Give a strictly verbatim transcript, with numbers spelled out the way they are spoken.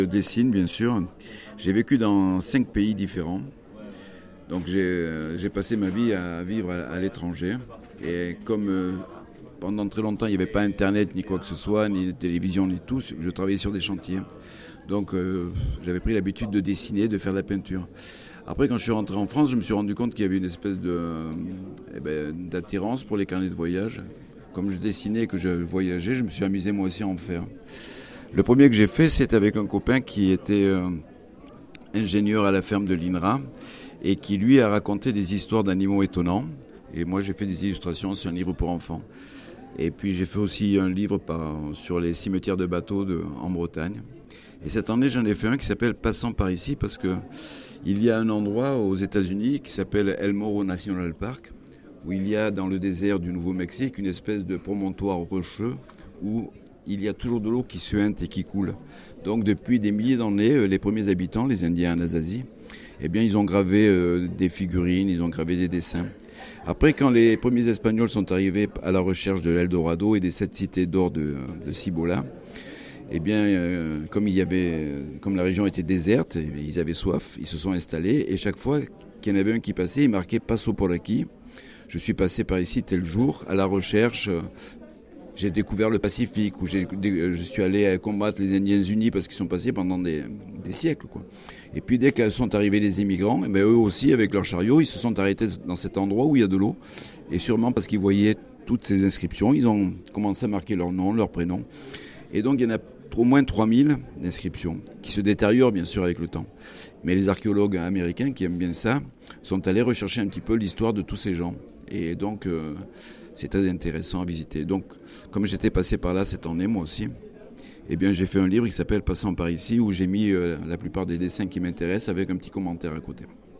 Je dessine, bien sûr. J'ai vécu dans cinq pays différents. Donc j'ai, j'ai passé ma vie à vivre à, à l'étranger. Et comme euh, pendant très longtemps, il n'y avait pas Internet, ni quoi que ce soit, ni de télévision, ni tout, je travaillais sur des chantiers. Donc euh, j'avais pris l'habitude de dessiner, de faire de la peinture. Après, quand je suis rentré en France, je me suis rendu compte qu'il y avait une espèce de, euh, eh ben, d'attirance pour les carnets de voyage. Comme je dessinais et que je voyageais, je me suis amusé moi aussi à en faire. Le premier que j'ai fait, c'est avec un copain qui était euh, ingénieur à la ferme de l'I N R A et qui, lui, a raconté des histoires d'animaux étonnants. Et moi, j'ai fait des illustrations sur un livre pour enfants. Et puis, j'ai fait aussi un livre par, sur les cimetières de bateaux de, en Bretagne. Et cette année, j'en ai fait un qui s'appelle « Passant par ici » parce que il y a un endroit aux États-Unis qui s'appelle El Morro National Park où il y a dans le désert du Nouveau-Mexique une espèce de promontoire rocheux où il y a toujours de l'eau qui suinte et qui coule. Donc depuis des milliers d'années, les premiers habitants, les Indiens en Asie, eh bien, ils ont gravé euh, des figurines, ils ont gravé des dessins. Après, quand les premiers Espagnols sont arrivés à la recherche de l'Eldorado et des sept cités d'or de, de Cibola, eh bien, euh, comme, il y avait, comme la région était déserte, ils avaient soif, ils se sont installés et chaque fois qu'il y en avait un qui passait, il marquait « Passo por aquí ». Je suis passé par ici tel jour à la recherche. J'ai découvert le Pacifique, où j'ai, je suis allé combattre les Indiens unis parce qu'ils sont passés pendant des, des siècles, quoi. Et puis dès que sont arrivés les immigrants, eh bien, eux aussi, avec leurs chariots, ils se sont arrêtés dans cet endroit où il y a de l'eau. Et sûrement parce qu'ils voyaient toutes ces inscriptions, ils ont commencé à marquer leur nom, leur prénom. Et donc il y en a au moins trois mille inscriptions, qui se détériorent bien sûr avec le temps. Mais les archéologues américains qui aiment bien ça, sont allés rechercher un petit peu l'histoire de tous ces gens. Et donc... Euh, c'est très intéressant à visiter. Donc, comme j'étais passé par là cette année, moi aussi, eh bien, j'ai fait un livre qui s'appelle « Passant par ici » où j'ai mis euh, la plupart des dessins qui m'intéressent avec un petit commentaire à côté.